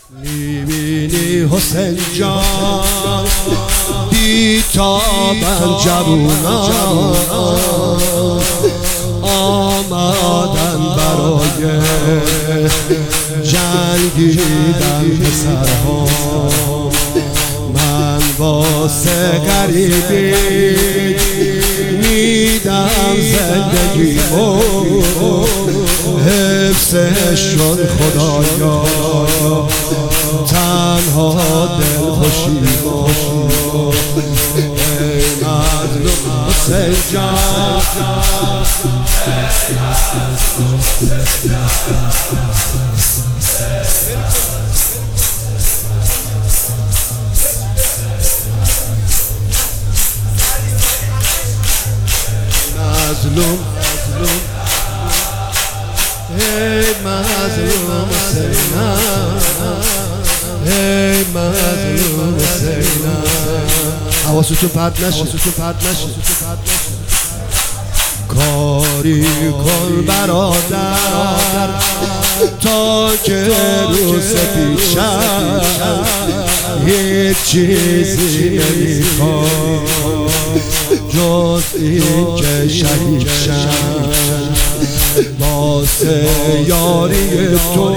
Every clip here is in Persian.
میبینی حسین جان بیتابن جوونان آمدن برای جنگیدن پسرها. من واسه غریبی میدم زندگیمو، حفظش کن خدایا تنها دل خوشیمو. ای مظلوم حسین جان مظلوم ای مظلوم حسینا، ای مظلوم حسینا. حواستون پرت نشه. کاری کن برادر تا که روز پیشم هیچ چیزی نمیخوام جز این که شهید شم. واسه یاری تو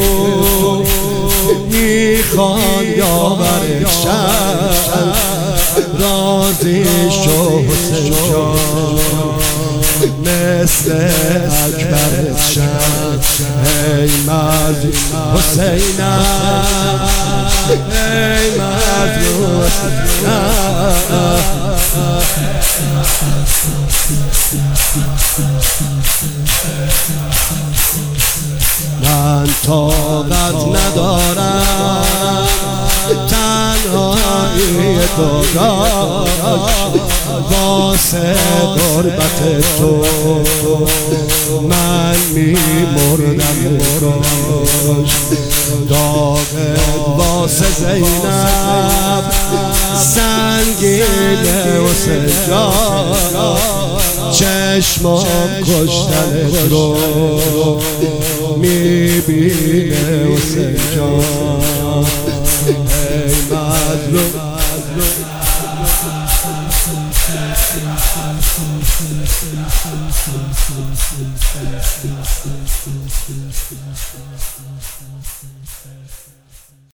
میخوان یاورشم، راضی شو حسین جان مثل اکبر شم. ای مظلوم حسینم، ای مظلوم حسینم. من طاقت ندارم تنهایی تو داشت، واسه غربت تو من میمردم داشت. داغت واسه زینب سنگینه حسین جان، چشمام کشتنت رو میبینه حسین جان. ای مظلوم